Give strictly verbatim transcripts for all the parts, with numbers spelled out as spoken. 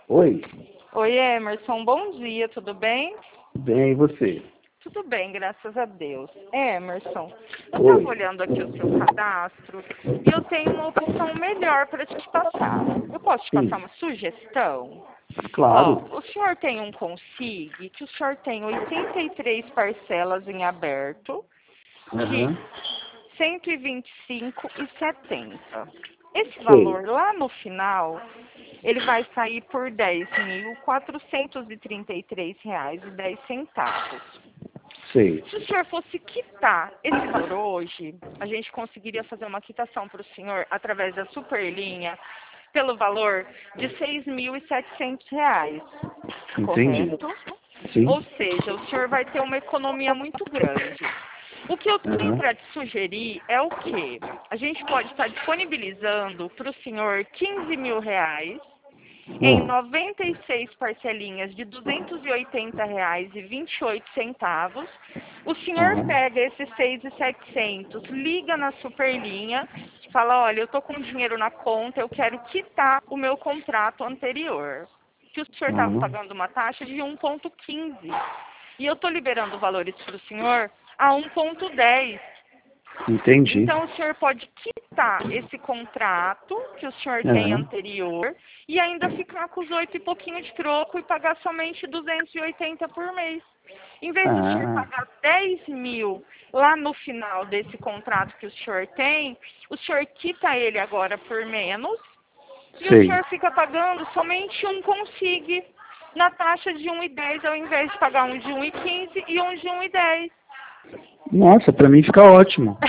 Oi, Oi, Emerson, bom dia, tudo bem? bem, e você? Tudo bem, graças a Deus. Emerson, eu Oi. estava olhando aqui o seu cadastro e eu tenho uma opção melhor para te passar. Eu posso te passar Sim, uma sugestão? Ó, claro. o senhor tem um Consig que o senhor tem oitenta e três parcelas em aberto de Aham, cento e vinte e cinco reais e setenta centavos. Esse sei, valor lá no final, ele vai sair por dez mil quatrocentos e trinta e três reais e dez centavos. sei. Se o senhor fosse quitar esse valor hoje, a gente conseguiria fazer uma quitação para o senhor através da Superlinha pelo valor de seis mil e setecentos reais, Entendi. correto? Ou Sim, seja, o senhor vai ter uma economia muito grande. O que eu tenho aham, para te sugerir é o quê? A gente pode estar disponibilizando para o senhor quinze mil reais em ah, noventa e seis parcelinhas de duzentos e oitenta reais e vinte e oito centavos. O senhor aham, pega esses seis mil e setecentos, liga na Superlinha, fala, olha, eu estou com dinheiro na conta, eu quero quitar o meu contrato anterior. Que o senhor estava aham, pagando uma taxa de um vírgula quinze. E eu estou liberando valores para o senhor a um vírgula dez. entendi. Então, o senhor pode quitar esse contrato que o senhor tem Aham, anterior e ainda ficar com os oito e pouquinho de troco e pagar somente duzentos e oitenta por mês. Em vez do senhor ah, pagar dez mil lá no final desse contrato que o senhor tem, o senhor quita ele agora por menos e o sei. senhor fica pagando somente um Consig na taxa de um e dez ao invés de pagar um de um e quinze e um de um e dez. Nossa, pra mim fica ótimo.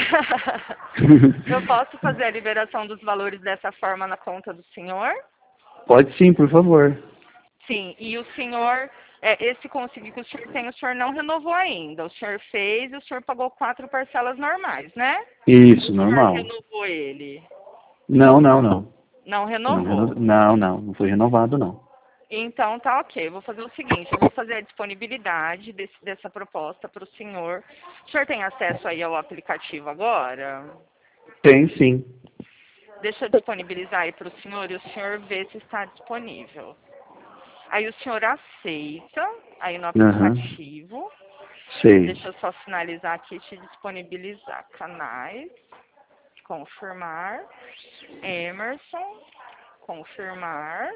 Eu posso fazer a liberação dos valores dessa forma na conta do senhor? Pode sim, por favor. Sim, e o senhor, é, esse consigo que o senhor tem, o senhor não renovou ainda. O senhor fez e o senhor pagou quatro parcelas normais, né? Isso, O senhor normal. renovou ele? Não, não, não. Não Não, renovou. reno... não, não, não foi renovado, não. Então tá ok, eu vou fazer o seguinte, eu vou fazer a disponibilidade desse, dessa proposta para o senhor. O senhor tem acesso aí ao aplicativo agora? Tem sim. Deixa eu disponibilizar aí para o senhor e o senhor vê se está disponível. Aí o senhor aceita, aí no Aham, aplicativo. sei. Deixa eu só finalizar aqui e te disponibilizar. Canais, confirmar. Emerson, confirmar.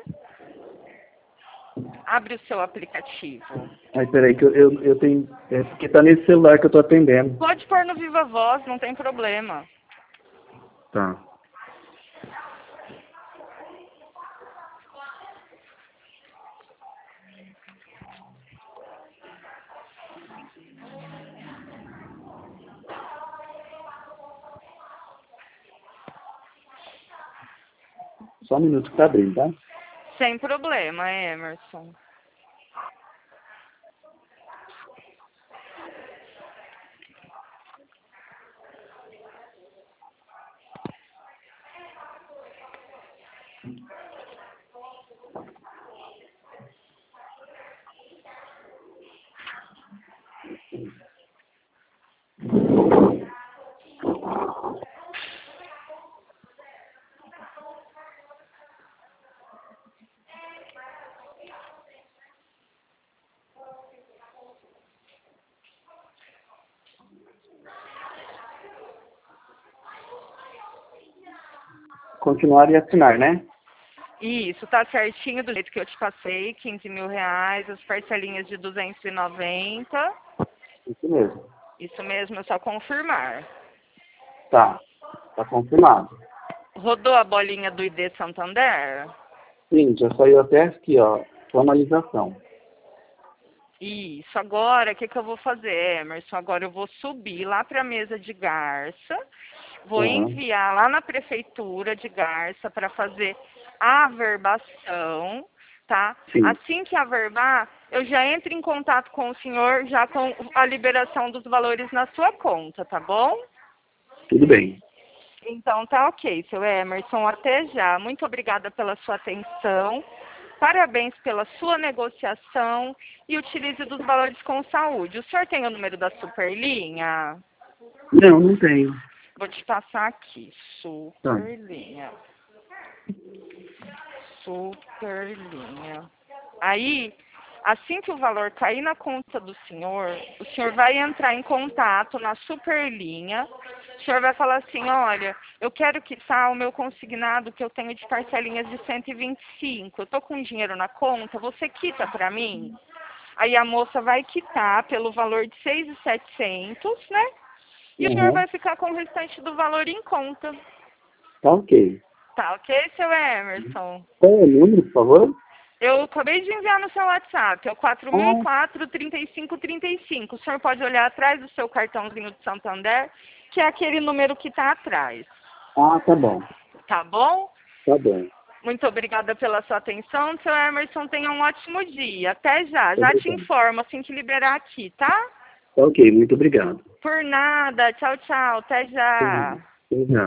Abre o seu aplicativo. Ai, peraí, que eu, eu, eu tenho. É porque tá nesse celular que eu tô atendendo. Pode pôr no Viva Voz, não tem problema. Tá. Só um minuto que tá abrindo, tá? Sem problema, Emerson. Continuar e assinar, né? Isso, tá certinho do jeito que eu te passei, quinze mil reais, as parcelinhas de duzentos e noventa. Isso mesmo. Isso mesmo, é só confirmar. Tá. Tá confirmado. Rodou a bolinha do I D Santander? Sim, já saiu até aqui, ó. Formalização. Isso, agora o que, que eu vou fazer, Emerson? Agora eu vou subir lá para a mesa de Garça, vou Aham. enviar lá na prefeitura de Garça para fazer a averbação, tá? Sim. Assim que averbar, eu já entro em contato com o senhor, já com a liberação dos valores na sua conta, tá bom? Tudo bem. Então tá ok, seu Emerson, até já. Muito obrigada pela sua atenção. Parabéns pela sua negociação e utilize dos valores com saúde. O senhor tem o número da Superlinha? Não, não tenho. Vou te passar aqui. Tá. Superlinha. Superlinha. Aí, assim que o valor cair na conta do senhor, o senhor vai entrar em contato na Superlinha. O senhor vai falar assim, olha, eu quero quitar o meu consignado que eu tenho de parcelinhas de cento e vinte e cinco. Eu tô com dinheiro na conta, você quita para mim? Aí a moça vai quitar pelo valor de seis mil e setecentos, né? E Uhum. o senhor vai ficar com o restante do valor em conta. Tá ok. Tá ok, seu Emerson? Qual é o número, por favor? Eu acabei de enviar no seu WhatsApp, é o quatro mil e quatro, trinta e cinco, trinta e cinco. O senhor pode olhar atrás do seu cartãozinho de Santander, que é aquele número que está atrás. Ah, tá bom. Tá bom? Tá bom. Muito obrigada pela sua atenção. Seu Emerson, tenha um ótimo dia. Até já. Já te Obrigado. informo assim que liberar aqui, tá? Tá ok, muito obrigado. Por nada. Tchau, tchau. Até já. Até já.